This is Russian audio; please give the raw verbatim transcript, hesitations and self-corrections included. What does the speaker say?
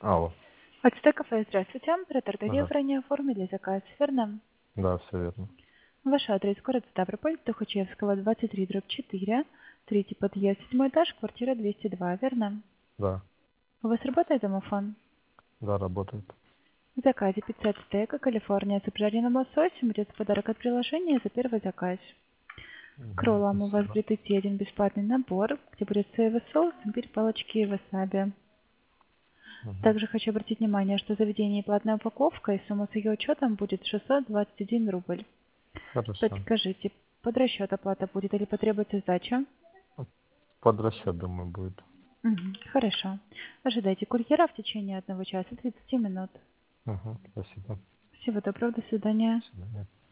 Алло. Ацтек кафе, здравствуйте. Ретардатив Ага. ранее оформили заказ, верно? Да, все верно. Ваш адрес город Ставрополь, Тухачевского, двадцать три, дробь четыре, третий подъезд, седьмой этаж, квартира двести два, верно? Да. У вас работает домофон? Да, работает. В заказе пицца стейка Калифорния с обжаренным лососем идет в подарок от приложения за первый заказ. К Угу, роллам у вас спасибо. будет идти один бесплатный набор, где будет соевый соус, имбирь, палочки и васаби. Угу. Также хочу обратить внимание, что заведение и платная упаковка и сумма с ее учетом будет шестьсот двадцать один рубль. Хорошо. Подскажите, под расчет оплата будет или потребуется сдача? Под расчет, думаю, будет. Мгм, хорошо. Ожидайте курьера в течение одного часа тридцати минут. Угу, спасибо. Всего доброго, до свидания. До свидания.